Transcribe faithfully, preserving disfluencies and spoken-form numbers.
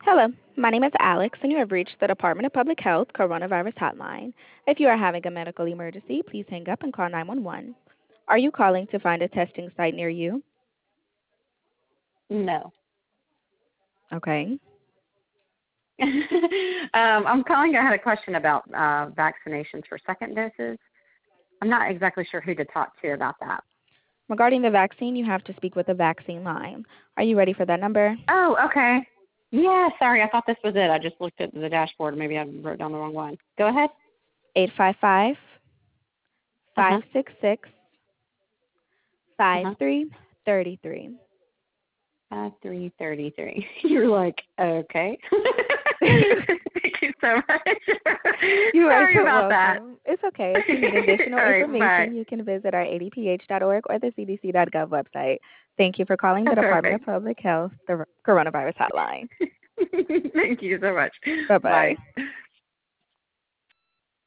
Hello, my name is Alex, and you have reached the Department of Public Health Coronavirus Hotline. If you are having a medical emergency, please hang up and call nine one one. Are you calling to find a testing site near you? No. Okay. um, I'm calling. I had a question about uh, vaccinations for second doses. I'm not exactly sure who to talk to about that. Regarding the vaccine, you have to speak with the vaccine line. Are you ready for that number? Oh, okay. Yeah, sorry. I thought this was it. I just looked at the dashboard. Maybe I wrote down the wrong one. Go ahead. Eight five five, five Uh-huh. six six, five Uh-huh. three three three. Uh, three thirty-three. You're like, okay. Thank you so much. You are Sorry so about that. welcome. It's okay. If you need additional All right, bye. information, you can visit our a d p h dot org or the c d c dot gov website. Thank you for calling Oh, the Department of perfect. Public Health, the Coronavirus Hotline. Thank you so much. Bye-bye. Bye.